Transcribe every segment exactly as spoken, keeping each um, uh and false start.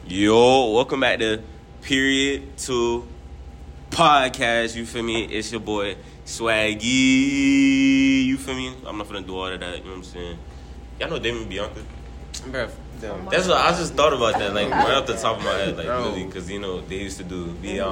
Yo, welcome back to Period Two Podcast. You feel me? It's your boy Swaggy. You feel me? I'm not finna do all of that. You know what I'm saying? Y'all know Damon Bianca? Bro, that's what I just thought about that, like right off the top of my head, like really, because you know they used to do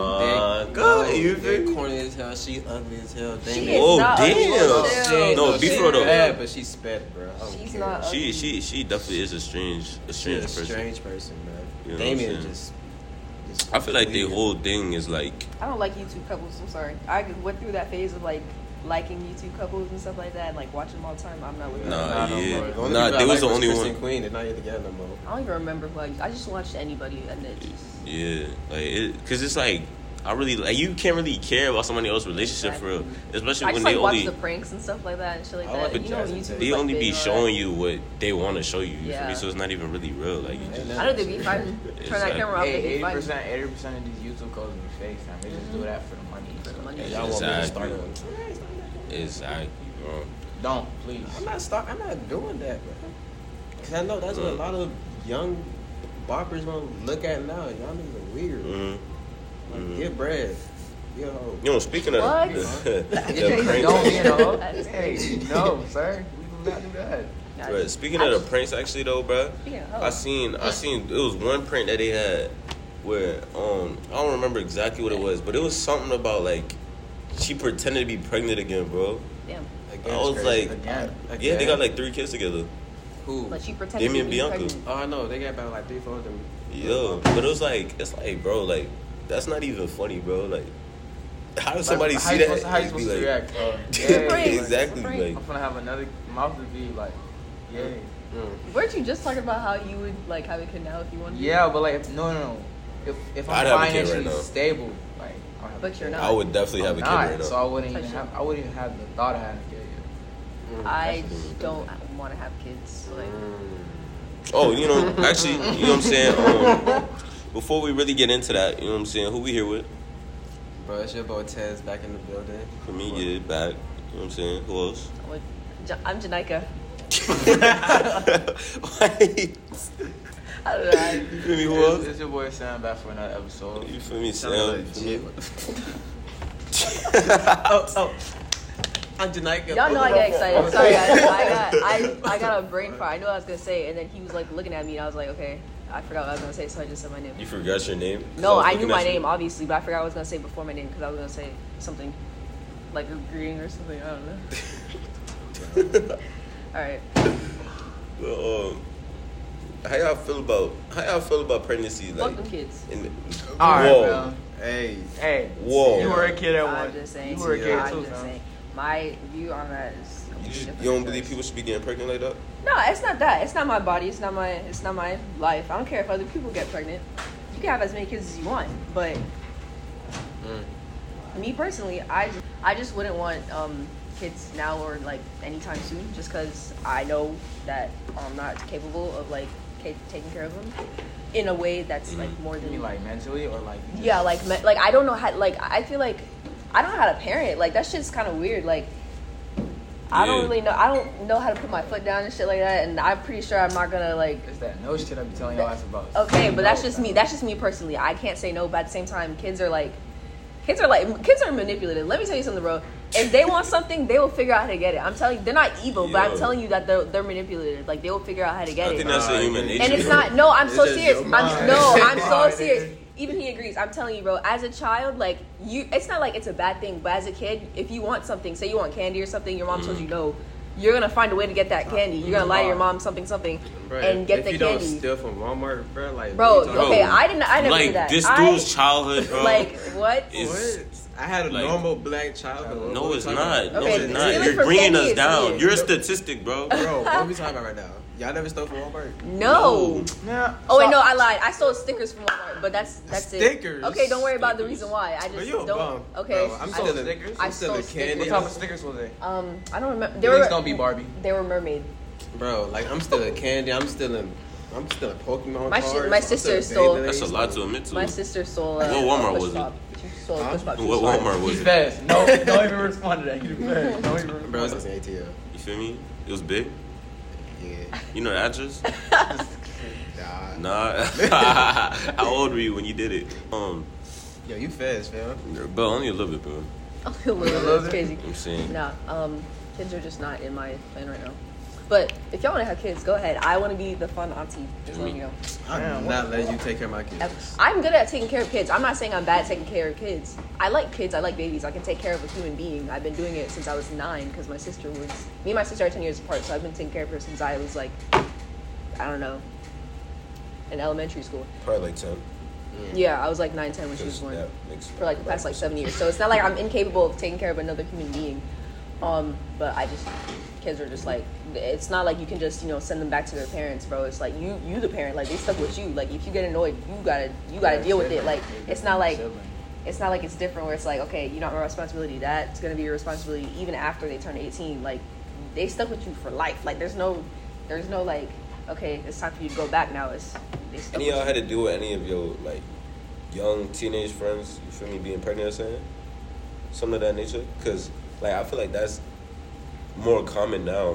Bianca. You feel me? Corny as hell. She ugly as hell. She Damn. Oh not damn! ugly. No, no, be she for though. bad, but she's sped, bro. I don't She's care. not She ugly. she she definitely is a strange a strange She's a person. strange person, bro. You know what Damien I'm saying? just, just. I feel like the weird. whole thing is like I don't like YouTube couples. I'm sorry. I went through that phase of like liking YouTube couples and stuff like that, and like watching them all the time. I'm not with Nah, that. no yeah. more. The only Nah, people I they was liked the only Chris one. and Queen. They're not yet together no more. I don't even remember who I used. I just watched anybody, and it just yeah, like it, cause it's like I really like you can't really care about somebody else's relationship for real, especially I when just they like watch only the pranks and stuff like that and shit like I that. like You know, the YouTube. Jackson they is, like, only big be on showing that. you what they want to show you. You feel Yeah. me? So it's not even really real. Like you just, I know they be fighting. Turn that camera off. They Hey, be eighty fighting. percent, eighty percent of these YouTube codes be fake, fam. They just do that for the money. For the money. Yeah, y'all want me to Exactly. start one? exactly, bro. Don't, please. I'm not start. I'm not doing that, bro. Cause I know that's what a lot of young boppers gonna look at now. Y'all niggas are weird. Mm-hmm. Like, Mhm. get bread. Yo. You know, speaking of What? the, the Don't, pranks, Don't, you know. That is Hey, crazy. no, sir. We do not do that. Bruh, speaking of the pranks, actually though, bro, Speaking of I hoes. seen I seen it was one prank that they had where um I don't remember exactly what it was, but it was something about like she pretended to be pregnant again, bro. Damn. Again, I it's was crazy. like, Again. yeah, they got like three kids together. Who? But she pretended Damian to be Bianca. pregnant. Oh, I know. They got about like three, four of them. Yo, but it was like it's like, bro, like that's not even funny, bro. Like, how does somebody Like, see how you that? supposed to- How you and be supposed to like, react? Uh, Prank. yay. exactly, Prank. like I'm gonna have another mouth to be like, yay. Mm. Weren't you just talking about how you would like have a kid now if you wanted? to? Yeah, but like, if, no, no, no. If if I'd I'm have a kid right financially now. stable, like, I'll have a But kid. you're not. I would definitely have a I'm kid not, right now. so I wouldn't even Touch have. it. I wouldn't even have the thought of having a kid yet. Mm. I don't want to have kids. Like, Oh, you know, actually, you know what I'm saying? Um, before we really get into that, you know what I'm saying? Who we here with? Bro, it's your boy Tez back in the building. For me, yeah, back. You know what I'm saying? Who else? what- Ja- I'm Janika. Wait. I don't know. I- You feel me? Who It's, else? it's your boy Sam back for another episode. You feel me, Sound Sam? legit. oh, oh. I'm Janika. Y'all know I get excited. Sorry, guys. I got I, I got a brain fart. I knew what I was gonna say, and then he was like looking at me, and I was like, okay, I forgot what I was gonna say, so I just said my name. You forgot your name? 'Cause No, was I knew looking my at you. name obviously, but I forgot what I was gonna say before my name because I was gonna say something like a greeting or something. I don't know. All right. Well, um, how y'all feel about how y'all feel about pregnancy? Fuck Like, them kids. in the, All right, whoa, man. Hey. Hey, Whoa. you were a kid at I'm one. just saying. You were a kid I'm too, just fam. saying. My view on that is. you, completely just, different you don't than believe yours. people should be getting pregnant like that? No, it's not that. It's not my body. It's not my. It's not my life. I don't care if other people get pregnant. You can have as many kids as you want, but Mm. me personally, I just, I just wouldn't want um, kids now or like anytime soon, just because I know that I'm not capable of like ca- taking care of them in a way that's like more You than mean like mentally or like? you just- yeah, like me- like I don't know how. Like I feel like I don't know how to parent. Like that shit's kind of weird. Like I don't Yeah. really know. I don't know how to put my foot down and shit like that. And I'm pretty sure I'm not gonna like. It's that no shit I be telling y'all ass about. Okay, You but that's know, just fam. me. That's just me personally. I can't say no, but at the same time, kids are like, kids are like, kids are manipulative. Let me tell you something, bro. If they want something, they will figure out how to get it. I'm telling you, they're not evil, but Yo. I'm telling you that they're they're manipulative. Like they will figure out how to get I it. think that's a human nature. And it's not. No, I'm It's so just serious. your I'm mind. no, I'm Your so mind, serious. nigga. Even he agrees. I'm telling you, bro. As a child, like you, it's not like it's a bad thing. But as a kid, if you want something, say you want candy or something, your mom told you no. You're gonna find a way to get that candy. You're gonna lie to your mom something something, Bro, and if, get if the you candy. don't steal from Walmart, bro, like Bro, what you talking okay, about? I didn't. I never like did that. this I, dude's childhood, bro. like what? is What? I had a like- normal black childhood. no, What it's we not. talking No, about? Okay, it's not. stealing You're from bringing candy us is down. weird. You're a statistic, bro. Bro, what are we talking about right now? Y'all never stole from Walmart? No. Yeah. Oh wait, so- no, I lied. I stole stickers from Walmart, but that's that's Stickers? it. Okay, don't worry about the Stickers. reason why. I Bro, just you a don't. bum. Okay, Bro, I'm I- stealing stickers? I I'm stealing stole candy. What type of stickers was they? Um, I don't remember. They These were gonna be Barbie. They were mermaid. Bro, like I'm stealing candy. I'm stealing. I'm stealing Pokemon My cards. shi- my I'm sister stealing stole- That's a Beyblades. lot to admit to. My sister stole. Uh, What Walmart a push was it? pop. She stole a Huh? push pop. She What was fine. Walmart was He's it? fast. No, don't even respond to that. He's fast. Don't even respond. Bro, to it's that. an A T L. You feel me? It was big. Yeah. You know the address? Nah. Nah. How old were you when you did it? Um, Yo, you fast, fam. but only a little bit, bro. I feel a little bit crazy. I'm saying. Nah, um, kids are just not in my plan right now. But if y'all want to have kids, go ahead. I want to be the fun auntie. Just letting you know. I'm not letting you take care of my kids. I'm good at taking care of kids. I'm not saying I'm bad at taking care of kids. I like kids. I like babies. I can take care of a human being. I've been doing it since I was nine because my sister was... Me and my sister are ten years apart, so I've been taking care of her since I was like, I don't know, in elementary school. Probably like ten. Yeah, I was like nine, ten when she was born. That makes For like the past like seven years. So it's not like I'm incapable of taking care of another human being. Um, but I just... Kids are just like, it's not like you can just, you know, send them back to their parents, bro. It's like you you the parent, like they stuck with you. Like if you get annoyed, you gotta you gotta Yeah, deal with it. sibling. Like it's not like Sibling. it's not like it's different where it's like, okay, you're not my responsibility. That's gonna be your responsibility even after they turn eighteen. Like they stuck with you for life. Like there's no there's no like, okay, it's time for you to go back now. It's they stuck Any of y'all with had you. to deal with any of your like young teenage friends? You feel me being pregnant or something? Something of that nature? Because like I feel like that's more common now.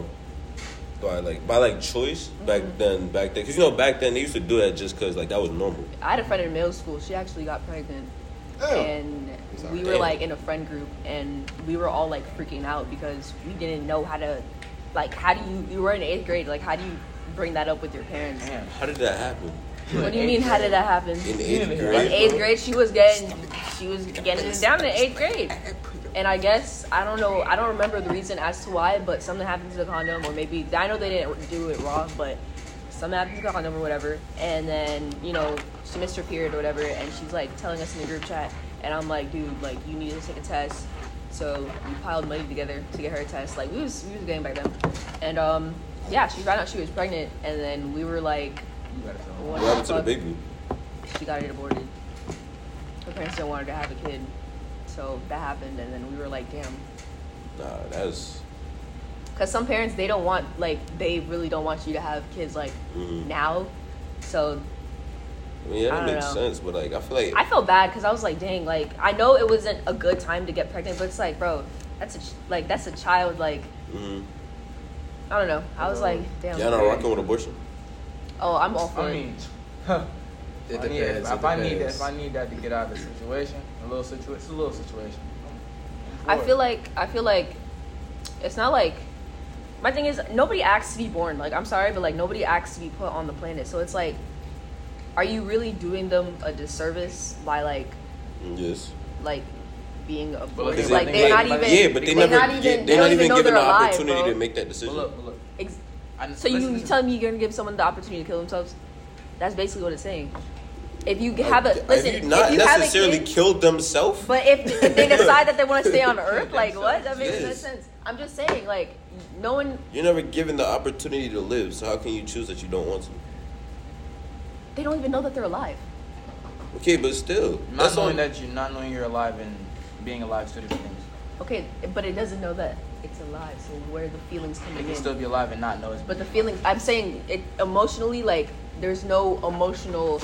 By like by like choice back Mm-hmm. then back then because you know back then they used to do that just because like that was normal. I had a friend in middle school. She actually got pregnant. And Sorry. we were Damn. like in a friend group and we were all like freaking out because we didn't know how to, like, how do you, you were in eighth grade, like, how do you bring that up with your parents? Damn. How did that happen? What do you mean, how did that happen? In In eighth In grade. eighth bro? grade, she was getting, she was getting it down in eighth grade. And I guess, I don't know, I don't remember the reason as to why, but something happened to the condom, or maybe, I know they didn't do it raw, but something happened to the condom or whatever. And then, you know, she missed her period or whatever, and she's like telling us in the group chat, and I'm like, dude, like, you need to take a test. So we piled money together to get her a test. Like, we was, we was getting back then. And, um, yeah, she found out she was pregnant, and then we were like, You gotta tell them. what What happened to the fuck? baby? She got it aborted. Her parents didn't want her to have a kid. So that happened, and then we were like, damn. Nah, that's Because some parents, they don't want, like, they really don't want you to have kids, like, Mhm. now. So I mean, yeah, I that don't makes know. sense, but like I feel like I felt bad because I was like, dang, like, I know it wasn't a good time to get pregnant, but it's like, bro, that's a, ch- like, that's a child, like, mm-hmm. I don't know. I was like, damn. Y'all not rocking with abortion? Oh, I'm all for I it. mean, huh. It If I need- depends, If, it I need that, depends. if I need that to get out of the situation, a little situation, it's a little situation. I'm I for feel it. like I feel like it's not like my thing is nobody asks to be born. Like I'm sorry, but like nobody asks to be put on the planet. So it's like, are you really doing them a disservice by like Yes. like being But aborted? look, Like like- they're not like- even. yeah, but they they're never not even. get, they they're don't not even even know given they're the alive, opportunity bro. to make that But decision. look, but look. Ex- I, so you listen, you listen. telling me you're gonna give someone the opportunity to kill themselves? That's basically what it's saying. If you Like, have a listen, have you not if you have a necessarily kid, killed themselves. but if, if they decide that they want to stay on Earth, like what? That makes no Yes. sense. I'm just saying, like, no one. You're never given the opportunity to live, so how can you choose that you don't want to? They don't even know that they're alive. Okay, but still, Not that's knowing on. that you're not knowing you're alive and being alive is two different things. Okay, but it doesn't know that it's alive. So where are the feelings You coming can in? still be alive and not know it's. But the feelings, I'm saying, it emotionally, like, there's no emotional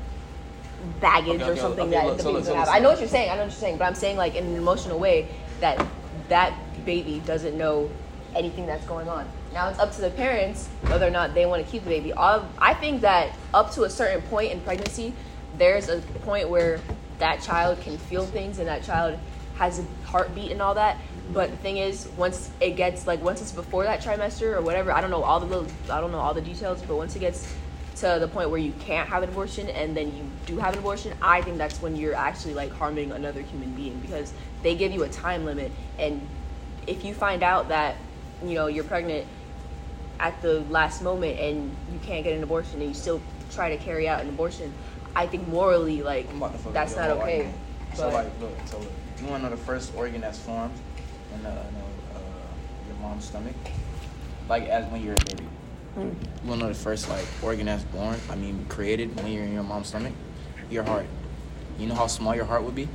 baggage Okay, or okay, something okay, that look, the so baby's look, so gonna have. listen. I know what you're saying. I know what you're saying, but I'm saying, like, in an emotional way that that baby doesn't know anything that's going on. Now it's up to the parents whether or not they want to keep the baby. All, I think that up to a certain point in pregnancy, there's a point where that child can feel things and that child has a heartbeat and all that. But the thing is, once it gets like once it's before that trimester or whatever, I don't know all the little, I don't know all the details. But once it gets to the point where you can't have an abortion and then you do have an abortion, I think that's when you're actually like harming another human being because they give you a time limit. And if you find out that you know you're pregnant at the last moment and you can't get an abortion and you still try to carry out an abortion, I think morally like I'm about to fuck that's up not your whole okay. argument. So But- like, look, so look, you want to know the first organ that's formed in, the, in the, uh, your mom's stomach, like as when you're a baby. Hmm. You want to know the first like organ that's born? I mean, created when you're in your mom's stomach. Your heart. You know how small your heart would be?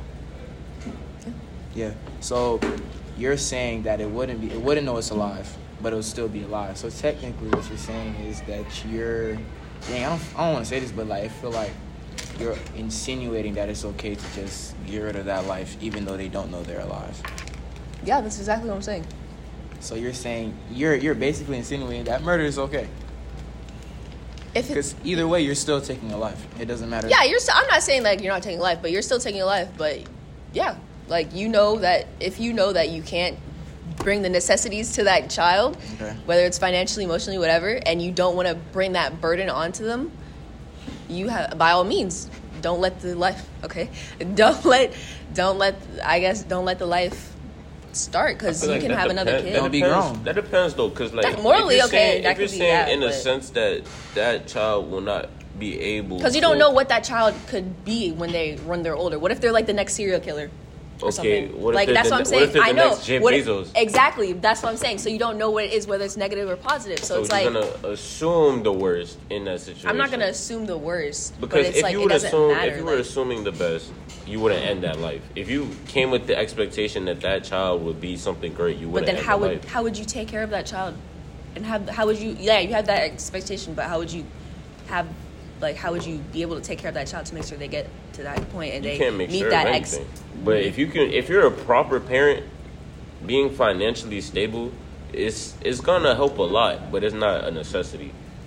Yeah. So you're saying that it wouldn't be, it wouldn't know it's alive, but it would still be alive. So technically, what you're saying is that you're, dang, I don't, I don't want to say this, but like I feel like you're insinuating that it's okay to just get rid of that life, even though they don't know they're alive. Yeah, that's exactly what I'm saying. So you're saying you're you're basically insinuating that murder is okay. If it- Because either way, you're still taking a life. It doesn't matter. Yeah, you're. Still, I'm not saying like you're not taking life, but you're still taking a life. But yeah, like you know that if you know that you can't bring the necessities to that child, Okay. whether it's financially, emotionally, whatever, and you don't want to bring that burden onto them, you have by all means don't let the life. Okay, don't let, don't let. I guess don't let the life start because I you feel can like have that another depend- kid. that Don't be depends- grown. That depends though, because like That- morally, if you're okay, saying, that if you're could be saying that, in a but- sense that that child will not be able Because you to- don't know what that child could be when they when they're older. What if they're like the next serial killer? Or Okay, something? what if like they're that's the what I'm ne- saying. what if they're I the know next Jeff What if- Bezos? exactly. That's what I'm saying. So you don't know what it is, whether it's negative or positive. So, So it's you're like gonna assume the worst in that situation. I'm not gonna assume the worst, because but it's if like you it would doesn't assume matter. if you were like- assuming the best, you wouldn't end that life. If you came with the expectation that that child would be something great, you but wouldn't. then end how the would life. how would you take care of that child, and have how would you? Yeah, you have that expectation, but how would you have? Like, how would you be able to take care of that child to make sure they get to that point and You they can't make meet sure that of ex? anything. But if you can, if you're a proper parent, being financially stable is it's gonna help a lot, but it's not a necessity.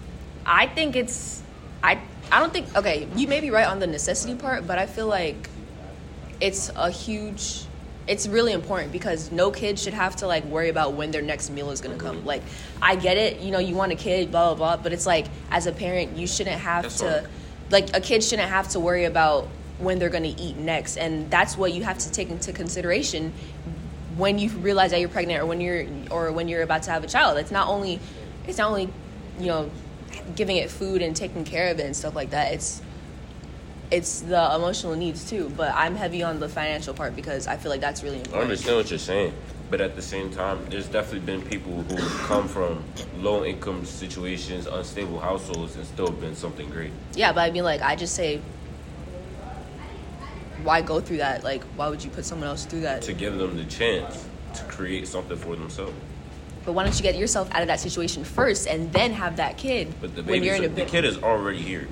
I think it's I I don't think okay, you may be right on the necessity part, but I feel like it's a huge it's really important because no kid should have to like worry about when their next meal is gonna come. Like I get it, you know, you want a kid, blah blah blah, but it's like as a parent you shouldn't have That's to right. like a kid shouldn't have to worry about when they're gonna eat next, and that's what you have to take into consideration when you realize that you're pregnant or when you're or when you're about to have a child. It's not only it's not only you know giving it food and taking care of it and stuff like that. It's it's the emotional needs too, but I'm heavy on the financial part because I feel like that's really I important. understand what you're saying, but at the same time, there's definitely been people who come from low income situations, unstable households, and still been something great. Yeah, but I mean, like I just say, why go through that? Like, why would you put someone else through that? To give them the chance to create something for themselves. But why don't you get yourself out of that situation first and then have that kid But the when baby, you're in a the bit. kid is already here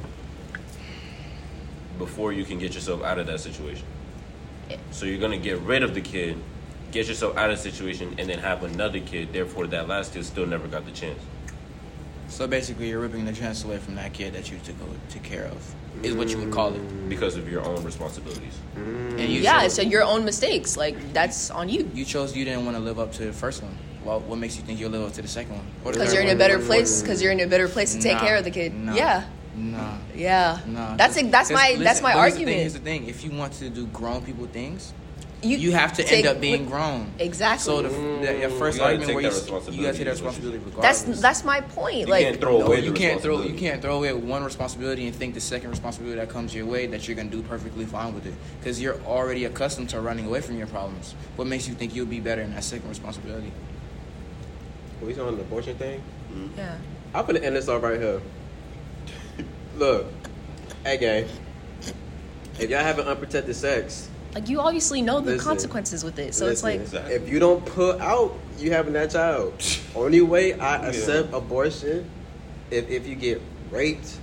before you can get yourself out of that situation. Yeah. So you're gonna get rid of the kid, get yourself out of the situation, and then have another kid. Therefore, that last kid still never got the chance. So basically, you're ripping the chance away from that kid that you took took care of, is what you would call it. Because of your own responsibilities. And you Yeah, chose, so your own mistakes. Like that's on you. you chose you didn't want to live up to the first one. Well, what makes you think you'll live up to the second one? What is Because that you're in a one? better place. Because you're in a better place to take Nah, care of the kid. nah, Yeah, Nah. yeah. Nah, That's just- a, that's just my listen, that's my but here's the thing, argument. Here's the thing: if you want to do grown people things, you, have to take- end up being grown. Exactly. So the, the your first You gotta argument take where that you, you responsibility gotta take that is what you- responsibility that's regardless. that's my point. You like can't throw No, away you the can't throw you responsibility. can't throw away one responsibility and think the second responsibility that comes your way that you're gonna do perfectly fine with it because you're already accustomed to running away from your problems. What makes you think you'll be better in that second responsibility? We on the abortion thing. yeah. I'm gonna end this off right here. Look, hey gang, if y'all having unprotected sex, Like you obviously know the Listen. consequences with it. So it's listen, like Exactly. if you don't put out, you having that child. Only way I accept abortion if if you get raped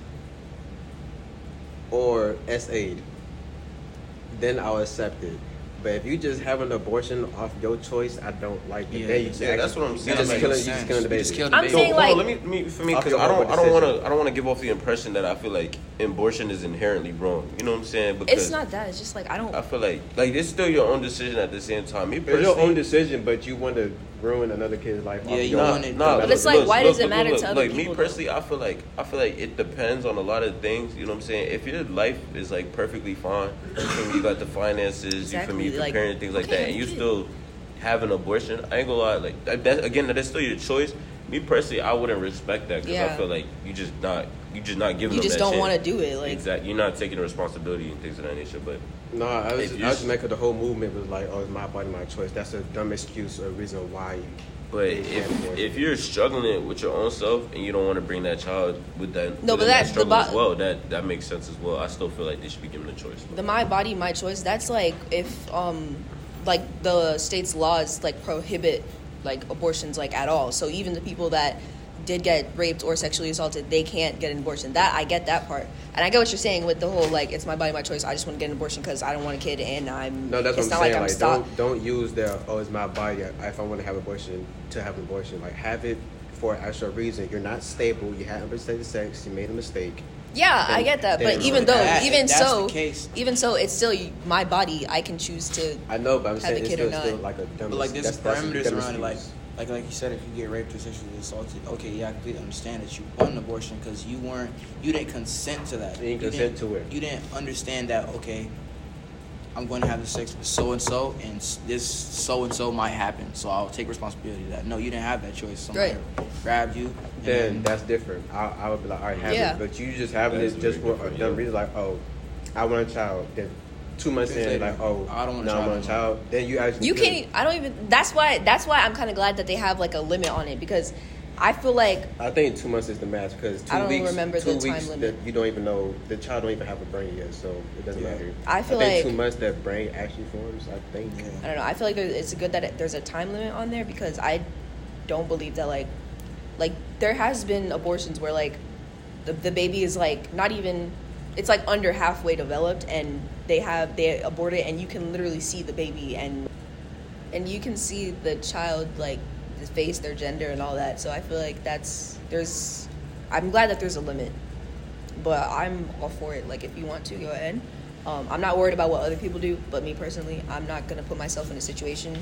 or S A'd, then I'll accept it. But if you just have an abortion off your choice, I don't like it. Yeah. Then you just Yeah, that's actually- what I'm You saying. just Like, killing, you makes just sense. killing the You baby. just killed the I'm baby. saying, Yo, like- hold on, let me, me for me Off because your I don't own I don't want decision. to I don't want to give off the impression that I feel like abortion is inherently wrong. You know what I'm saying? Because it's not that. It's just like I don't. I feel like like it's still your own decision at the same time. Me It's your personally, own decision, but you want to ruin another kid's life. Yeah, off you your- Nah, want it- nah, But it's like, why does it matter to other like, people, me though? personally, I feel like I feel like it depends on a lot of things. You know what I'm saying? If your life is like perfectly fine, you feel me? You got the finances, you feel me? Exactly, You like, preparing things like okay, that, and you yeah. still have an abortion. I ain't gonna lie, like that, that again, that is still your choice. Me personally, I wouldn't respect that because I Yeah. feel like you just not you just not giving You them just that don't chance. want to do it. Like Exactly, you're not taking the responsibility and things of that nature. But No, I was, If I you- was just making the whole movement was like, oh, it's my body, my choice. That's a dumb excuse or reason why. You, But you can't if afford if it. you're struggling with your own self and you don't want to bring that child with that, No, but within that- the struggle bo- as well, that that makes sense as well. I still feel like they should be given a choice. the my body, my choice. That's like if um like the state's laws like prohibit like abortions like at all. So even the people that did get raped or sexually assaulted, they can't get an abortion. That I get that part, and I get what you're saying with the whole like it's my body, my choice. I just want to get an abortion because I don't want a kid, and I'm. No, that's it's what not I'm saying. like I'm Like, stop. don't don't use the oh, it's my body. If I want to have abortion, to have an abortion, like have it for an actual reason. You're not stable. You had unprotected sex. You made a mistake. Yeah, I get that, but then- even though, That- even that's so, the case. even so, it's still my body. I can choose to. I know, but I'm Have saying the it's kid still, or not. still like a dumb. But like there's that's, that's a parameters dumb around it, like excuse. like like you said, if you get raped or sexually assaulted, okay, yeah, I completely understand that you want an abortion because you weren't, you didn't consent to that. You didn't consent to it. You didn't understand that. Okay, I'm going to have the sex with so and so, and this so and so might happen, so I'll take responsibility of that. No, you didn't have that choice. Somebody Right. grabbed you. Then and that's different. I, I would be like, all right, have Yeah. it. But you just having That's it just very for a different, dumb yeah. reason, like, oh, I want a child. Then two months Years in, later, like, oh, I don't want a no, I child want a anymore. child. Then you actually You feel can't. I don't even. That's why. That's why I'm kind of glad that they have like a limit on it because I feel like I think two months is the match because two I don't weeks, remember two the time weeks limit. that you don't even know the child don't even have a brain yet, so it doesn't Yeah. matter. I feel think like- two months that brain actually forms. I think. Yeah. I don't know. I feel like there, it's good that it, there's a time limit on there because I don't believe that like like there has been abortions where like the the baby is like not even it's like under halfway developed and they have they abort it and you can literally see the baby and and you can see the child like the face, their gender and all that. So I feel like that's there's I'm glad that there's a limit. But I'm all for it. Like if you want to go ahead. Um, I'm not worried about what other people do, but me personally, I'm not gonna put myself in a situation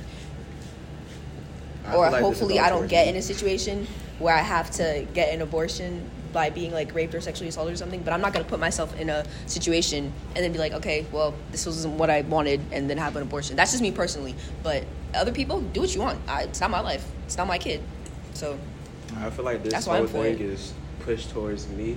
I or feel like this is hopefully all I don't towards get you. in a situation where I have to get an abortion by being like raped or sexually assaulted or something. But I'm not gonna put myself in a situation and then be like, okay, well, this wasn't what I wanted, and then have an abortion. That's just me personally. But other people, do what you want. I, it's not my life. It's not my kid. So I feel like this That's why whole I'm for thing it. is pushed towards me.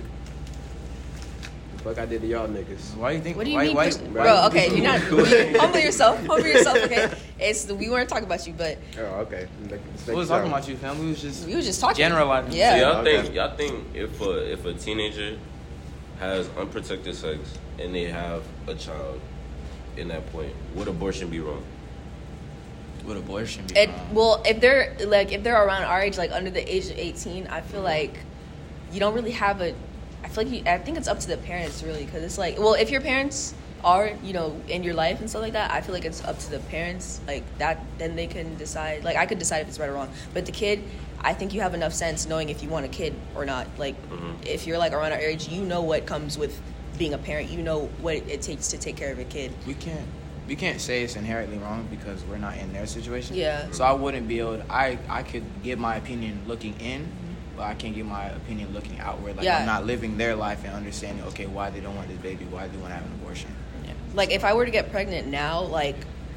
Fuck, I did to y'all niggas. Why you think? what do you why, mean, why, pers- why- bro? Okay, you're not humble yourself. Humble yourself. Okay, it's we weren't talking about you, but Oh, okay. Like, We was talking about you, fam. We was just we were just talking. generalizing. Yeah. So y'all Okay. think y'all think if a if a teenager has unprotected sex and they have a child in that point, would abortion be wrong? Would abortion be It wrong? well, if they're like if they're around our age, like under the age of eighteen, I feel like you don't really have a. I feel like you, I think it's up to the parents really, because it's like, well, if your parents are you know in your life and stuff like that, I feel like it's up to the parents like that. Then they can decide. Like I could decide if it's right or wrong, but the kid, I think you have enough sense knowing if you want a kid or not. Like Mhm. if you're like around our age, you know what comes with being a parent. You know what it takes to take care of a kid. we can't we can't say it's inherently wrong because we're not in their situation. Yeah. So I wouldn't be able to, I, I could give my opinion looking in, but I can't give my opinion looking outward. Like Yeah. I'm not living their life and understanding, okay, why they don't want this baby, why they want to have an abortion. Like if I were to get pregnant now, like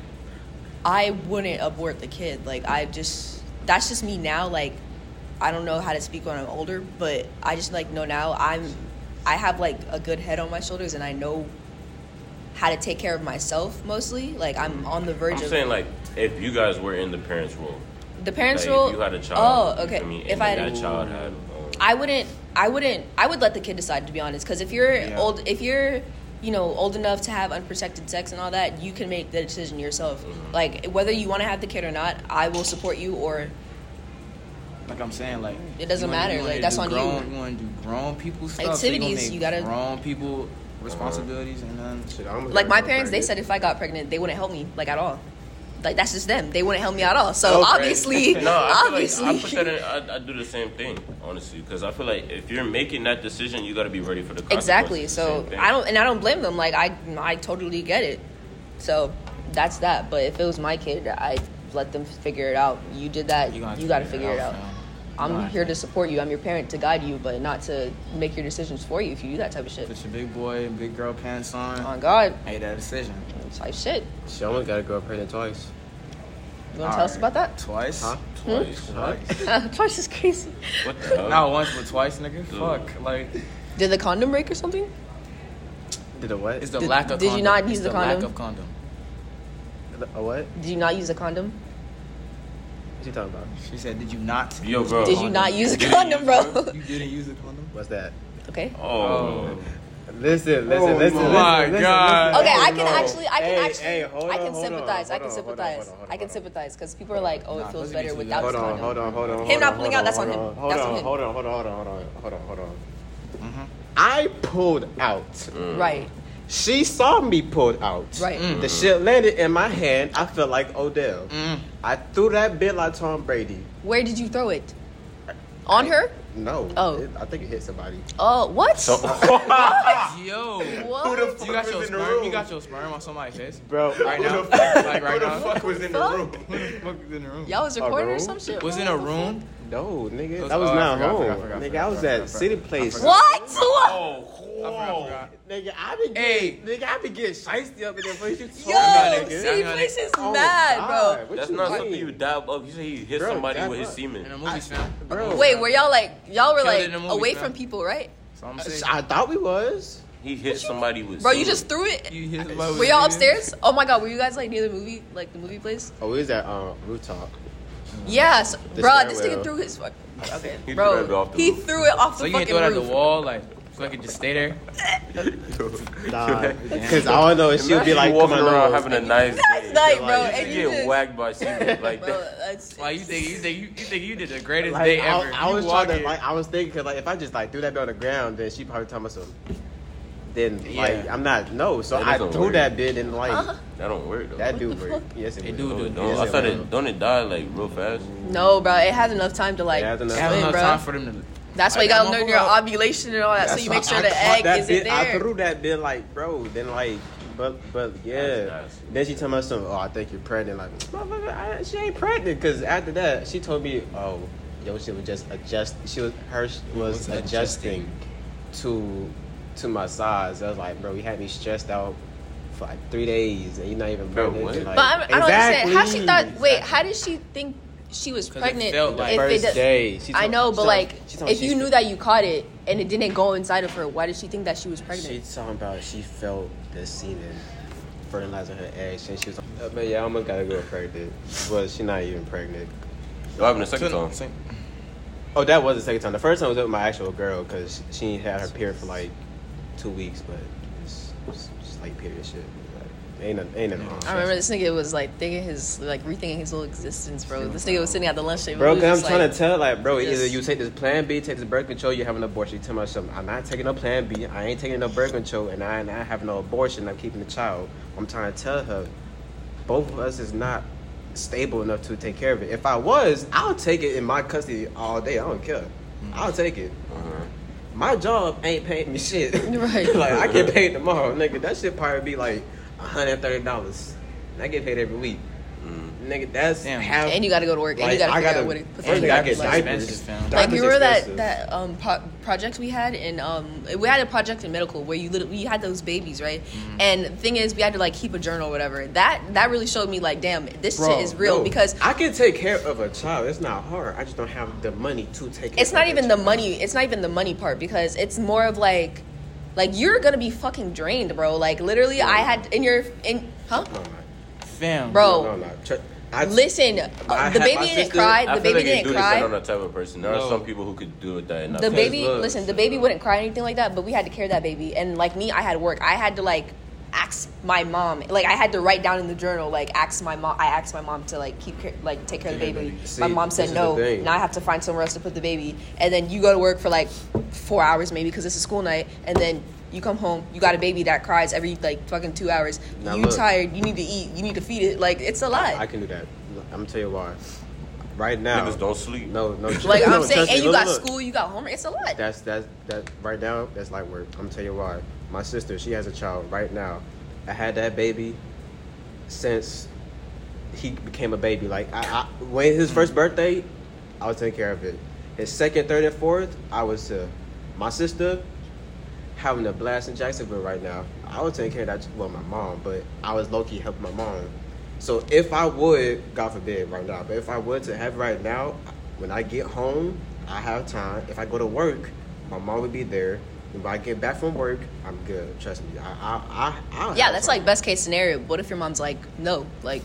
I wouldn't abort the kid. Like I just that's just me now. Like I don't know how to speak when I'm older, but I just like know now I'm I have like a good head on my shoulders and I know how to take care of myself mostly. Like I'm on the verge I'm of saying like if you guys were in the parents' role, the parents like, role. if you had a child, Oh, you okay. feel me, and If I then had that a, child had, um, I wouldn't I wouldn't I would let the kid decide, to be honest, because if you're Yeah. old if you're you know old enough to have unprotected sex and all that, you can make the decision yourself. Mhm. Like whether you want to have the kid or not, I will support you, or Like I'm saying, like It doesn't you wanna- matter, you wanna like, that's do on you. grown, you. want to do grown people stuff. so Activities, you, gonna make you gotta- grown people responsibilities and then Shit, I almost like got my so parents, they pregnant. said if I got pregnant, they wouldn't help me like at all. Like that's just them. They wouldn't help me at all. So Okay. obviously, no, I obviously, feel like I put that in, I, I do the same thing, honestly, because I feel like if you're making that decision, you got to be ready for the consequences. exactly. So Same thing. I don't, and I don't blame them. Like I, I totally get it. So that's that. But if it was my kid, I let them figure it out. You did that. you You, gonna got to figure it out. fam. I'm Nah, here to support you. I'm your parent to guide you, but not to make your decisions for you if you do that type of shit. Put your big boy and big girl pants on. On God, Made that decision. type shit. She almost got a girl pregnant twice. You want to tell us about that? Twice? Huh? Twice. Twice. Twice is crazy. What the hell? Not once, but twice, nigga. Dude. Fuck. Like, Did the condom break or something? Did a what? it's the Did- lack of did you condom. not It's use the lack condom? of condom. A what? Did you not use a condom? What you talking about? She said, did you not? Yo, bro. Did you not use a Did you condom, use bro? You didn't use a condom? What's that? Okay. Oh. Listen, listen, Oh listen, my listen, God. listen, Okay, I listen. can actually, I can Hey, actually, hey, hold I on, can hold on, sympathize. I hold can on, sympathize. hold on, hold on, I can hold on. sympathize because people are like, oh, Nah, it feels those better be too without Hold this on, condom. hold on, hold on. Him hold not on, pulling hold out, that's on him. Hold That's on, on him. hold on, hold on, hold on, hold on, hold on, hold on. Mm-hmm. I pulled out. Mm. Right, She saw me pulled out. right. Mm. The shit landed in my hand. I felt like Odell. Mm. I threw that bit like Tom Brady. Where did you throw it? On her? No. Oh. It, I think it hit somebody. Oh, what? So, Yo. What? Who the You got was your in the sperm? room? You got your sperm on somebody's face? Bro, Right now? Who the fuck- Like right who the now? fuck was in the Fuck? room? Who the fuck is in the room? Y'all was recording or room? some shit? Was bro? in a room? No, nigga. was- that was oh, I not forgot, I home. forgot, I forgot, nigga, I I was forgot, I at forgot. City Place. forgot. What? What? Oh, I forgot, I forgot. Nigga, I be getting, Hey. nigga, I be getting shiesty up in there. But you Yo, got it, City nigga. Place is Oh, mad, God. bro. What That's you not mean? something you dab up. You say he hit Bro, somebody dab with his up. semen. In a movie, fam. Bro. Wait, were y'all like y'all were Killed it like in the movie, away fam. from people, right? So I'm saying, I thought we was. He hit somebody with Bro, semen. you just threw it. you hit somebody Were with y'all a- upstairs? Oh my god, were you guys like near the movie, like the movie place? Oh, we was at um, rooftop. Yeah, so, The bro, this stairwell. nigga threw his fuck. Okay, He bro, threw it off the he roof. threw it off the So you fucking can throw it at roof. the wall, like, so I could just stay there? Nah, because I don't know if she would be like, come walking on, around no. having a nice day. Night, Like, bro, you and You you get just, whacked by semen like bro, that. that's, Like, you think you think you, you think you did the greatest Like, day I, ever. I You was walk trying to, in- like, I was thinking, cause like, if I just like threw that bit on the ground, then she probably tell me something. Then Yeah. like, I'm not no. So That I doesn't threw work. that bit and like, Uh-huh. That don't work though. that do What the work. fuck? Yes, it, It will. do, do, Don't, Yes, I it thought will. it. Don't it die like real fast? no, bro, it has enough time to like It has enough They have swim, enough bro. time for them to. That's why you Like, gotta that learn your motherfucker- ovulation and all that, so That's you why make sure I the caught egg that isn't bit, I there. threw that bit like, bro. Then like, but but yeah. That's nasty. Then she told me something. Oh, I think you're pregnant. Like, motherfucker, I, she ain't pregnant. Cause after that, she told me, oh, yo, she was just adjust. She was her sh- was was adjusting to to my size. I was like, bro, you had me stressed out for like three days, and you're not even Bro, pregnant. what? Like, But I'm, I don't understand how she thought. Exactly. Wait, how did she think she was 'Cause it pregnant? felt like- if First it does, day, she I told- know, she but told- like, she told me if you she's- knew that you caught it and it didn't go inside of her, why did she think that she was pregnant? She's talking about she felt the semen fertilizing her eggs, and she was like, "Man, yeah, I almost gotta go pregnant." But she's not even pregnant. What happened the second time? Same. Oh, that was the second time. The first time was with my actual girl because she ain't had her period for like two weeks, but it's, it's just like period shit. Like, ain't nothing, ain't nothing wrong. I remember this nigga was like thinking his like rethinking his whole existence, bro. This nigga was sitting at the lunch table. Bro, he cause I'm was just trying like, to tell, like, bro, just- either you take this Plan B, take this birth control, you have an abortion. You tell me something. I'm not taking no Plan B. I ain't taking no birth control, and I ain't not having no abortion. I'm keeping the child. I'm trying to tell her, both of us is not stable enough to take care of it. If I was, I'll take it in my custody all day. I don't care. I'll take it. Uh-huh. My job ain't paying me shit. Right. Like, I get paid tomorrow, nigga. That shit probably be like one hundred thirty dollars. And I get paid every week. Mm. Nigga, that's Damn. half. and you gotta go to work, and you like, gotta I figure gotta, out what it puts first on thing your I get like, diapers. expensive, fam. like Diapers you remember that expensive. that um pro- project we had in um we had a project in medical where you literally we had those babies, right? Mm-hmm. And the thing is we had to like keep a journal or whatever. That that really showed me like, damn, this Bro, shit is real no. because I can take care of a child. It's not hard. I just don't have the money to take care it's of not a even the child. money. It's not even the money part because it's more of like, like you're gonna be fucking drained, bro. Like literally, I had in your in huh, No, no, Fam. bro. no, no. Tr- I, Listen, I uh, had the my baby didn't sister- cry. I The feel baby like you didn't do this, I'm cry. not the type of person. There are No. some people who could do it that and not The do it. baby, look, listen, the baby wouldn't cry or anything like that. But we had to carry that baby, and like me, I had work. I had to like ask my mom. Like I had to write down in the journal. Like ask my mom. I asked my mom to like keep care, like take care of the baby. See, my mom this said is no. the thing. Now I have to find somewhere else to put the baby. And then you go to work for like four hours maybe because it's a school night, and then you come home. You got a baby that cries every like fucking two hours. Now you look. tired. You need to eat. You need to feed it. Like it's a lot. I can do that. I'm gonna tell you why. Right now, Niggas don't sleep. no, no. like no, I'm saying, trust me, and you look, got look. school. You got homework. It's a lot. That's that's that right now. That's like work. I'm gonna tell you why. My sister, she has a child right now. I had that baby since he became a baby. Like I, I when his first birthday, I was taking care of it. His second, third, and fourth, I was uh, my sister having a blast in Jacksonville right now. I was taking care of that. Well, my mom, but I was low key helping my mom. So if I would, God forbid, right now, but if I would to have it right now, when I get home, I have time. If I go to work, my mom would be there. When I get back from work, I'm good. Trust me. I, I, I, I'll Yeah, have that's time. like best case scenario. What if your mom's like, no, like.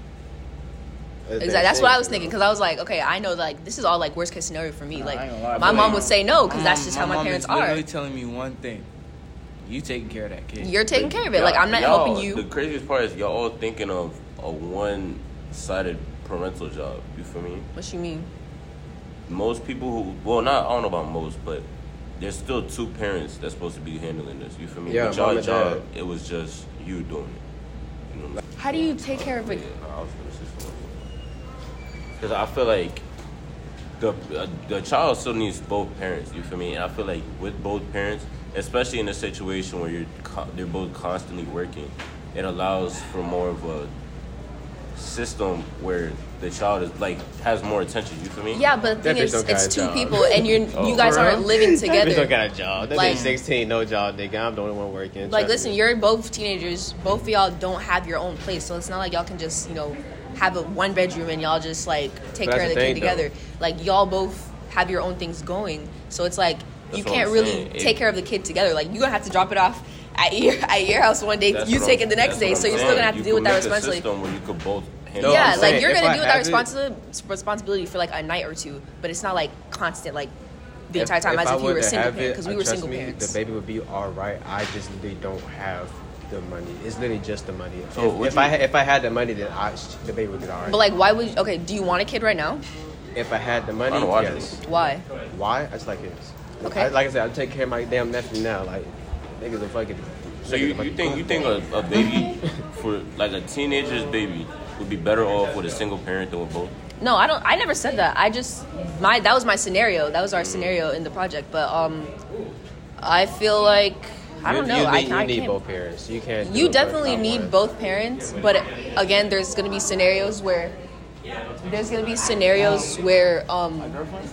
That's Exactly. That's what I was you know? thinking because I was like, okay, I know like this is all like worst case scenario for me. Nah, Like I ain't gonna lie, my but mom like, would say no because my that's mom- just how my mom parents is are. literally telling me one thing. You taking care of that kid. You're taking care of it. Like Y'all- I'm not y'all- helping you. The craziest part is y'all all thinking of a one-sided parental job. You feel me? What you mean? Most people who, well, not I don't know about most, but there's still two parents that's supposed to be handling this. You feel me? Yeah, But mom y'all and job, dad. it was just you doing it. You know? How do you take care of it? Because I feel like the uh, the child still needs both parents. You feel me? And I feel like with both parents, especially in a situation where you're co- they're both constantly working, it allows for more of a system where the child is like has more attention. You feel me? Yeah, but the thing That bitch is, don't got it's a two job. people, and you're Oh. you guys For real? aren't living Bitch don't together. got a job. That Like- bitch sixteen, no job, nigga. I'm the only one working. Like, Trust listen, me. you're both teenagers. Both of y'all don't have your own place, so it's not like y'all can just, you know, have a one bedroom and y'all just like take But care of that's the the kid thing, together. Like, y'all both have your own things going, so it's like That's you what can't I'm really saying. It- take care of the kid together. Like, you're gonna have to drop it off at your at your house one day. That's You what take I'm- it the next that's day, what so I'm you're still saying. gonna have to You deal with could that make a responsibility. system where you could both handle No, Yeah, I'm like saying, you're if gonna I deal with that have it- responsibility responsibility for like a night or two, but it's not like constant, like the entire time if, as I if you were a were to single have parent, it, because we uh, were trust single me, parents. The baby would be all right. I just literally don't have the money. It's literally just the money. So if would if you- I ha- if I had the money, then I, the baby would be all right. But like, why would okay? Do you want a kid right now? if I had the money, I don't want yes. Why? Why? I just like kids. Okay. I, like I said, I take care of my damn nephew now. Like niggas are fucking. So you, you think you think a, a baby for like a teenager's baby would be better off with a single parent than with both? No, I don't. I never said that. I just my that was my scenario. That was our scenario in the project. But um, I feel like I don't you, know. You, I, need, can, I you need can't. both parents. You can't. do You it definitely without need one. both parents. But again, there's gonna be scenarios where there's gonna be scenarios where um girlfriend?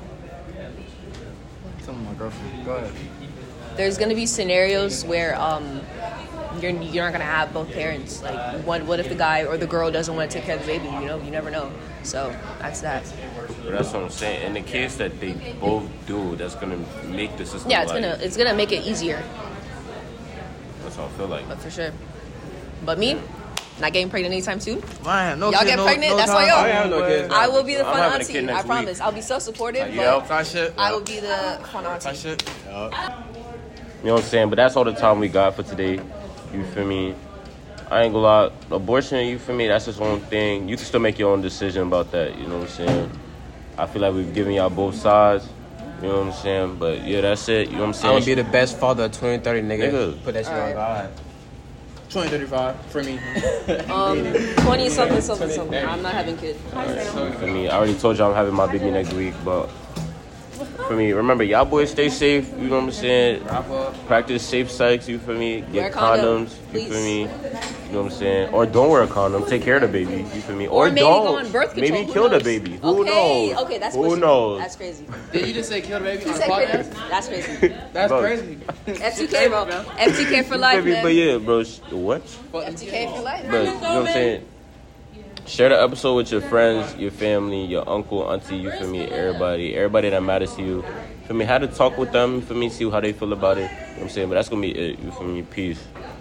Some of my girlfriend. Go ahead. there's gonna be scenarios where um you're you're not gonna have both parents. Like, what what if the guy or the girl doesn't want to take care of the baby? You know, you never know. So that's that. But that's what I'm saying. In the case that they both do, that's gonna make the system. Yeah, it's like- gonna it's gonna make it easier, That's how I feel like. but for sure. But me, not getting pregnant anytime soon. Man, no Y'all kid, get no, pregnant? no That's time. why y'all- I have no kids. I will be the I'm fun having a auntie. kid I next promise. week. I'll be so supportive, Yeah. but That shit. I will be the fun That auntie. shit. You know what I'm saying? But that's all the time we got for today. You feel me? I ain't gonna lie. Abortion, you feel me? That's its own thing. You can still make your own decision about that. You know what I'm saying? I feel like we've given y'all both sides. You know what I'm saying? But yeah, that's it. You know what I'm I'm saying? gonna be the best father of twenty thirty, nigga. Nigga. Put that shit Alright. on God. twenty thirty-five for me. Um, twenty something something something. I'm not having kids. For me, I already told y'all I'm having my baby next week, but for me, remember, y'all boys stay safe. You know what I'm saying? Wrap up. Practice safe sex. You feel me? Wear Get a condom, condoms. You please. feel me? You know what I'm saying? Or don't wear a condom. Take care of the baby. You feel me? Or Or, maybe don't. go on birth control. Maybe Who kill knows? the baby. Who okay. knows? Okay, that's Who pushing. knows? That's crazy. Did you just say kill the baby He on the said crazy. podcast? That's crazy. That's Bro. crazy. F T K, bro. F T K for life, Baby, man. but yeah, bro. sh- What? F T K for life. But you know what I'm saying? Share the episode with your friends, your family, your uncle, auntie, you feel me? Everybody. Everybody that matters to you. Feel me? Had to talk with them, you feel me? See how they feel about it. You know what I'm saying? But that's gonna be it. You feel me? Peace.